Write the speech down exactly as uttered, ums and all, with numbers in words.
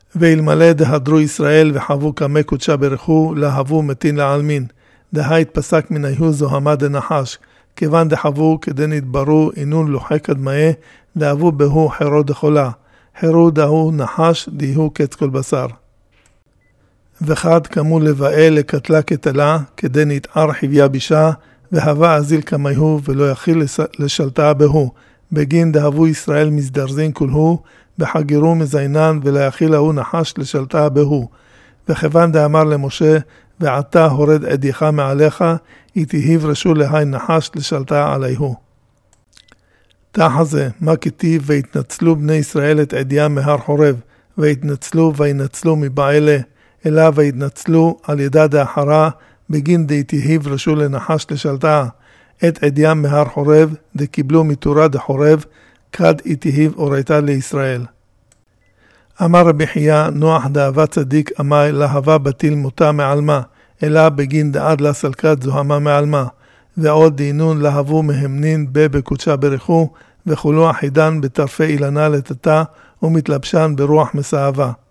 ואלמלא דהדרו ישראל וחוו כמי קודשה ברכו, להבו מתין לעלמין. דהית פסק מן היו זוהמה דנחש, כיוון דחבו כדי נדברו אינון לוחק קדמאי, דאבו בהו חירו דחולה. חירו דהו נחש, דיהו קץ כל בשר. וחד כמו לבאה לקטלה כתלה, כדי נתער חביה בישה, והווה אזיל כמיהו ולא יכיל לשלטה בהו. בגין דהבו ישראל מזדרזין כולהו, בחגירו מזיינן ולא יכיל ההוא נחש לשלטה בהו. וכיוון דאמר למשה, ועתה הורד עדיך מעליך, יתיהיב רשו להי נחש לשלטה עליהו. תחזה, מה כתיב והתנצלו בני ישראל את עדיים מהר חורב, והתנצלו וינצלו מבעלה, אלא והתנצלו על ידה דאחרה, בגין דהיתיהיב רשו לנחש לשלטה. את עדיים מהר חורב, דקיבלו מתורה דחורב, כד יתיהיב אורייתה לישראל. אמר רבי חייא, נוח דאבה צדיק אמי להבה בטיל מותה מעלמה, אלא בגין דעד לה סלקת זוהמה מעלמה, ועוד דינון להבו מהמנין בבקודשה ברכו, וכולו אחידן בטרפי אילנה לטטה, ומתלבשן ברוח מסעבה.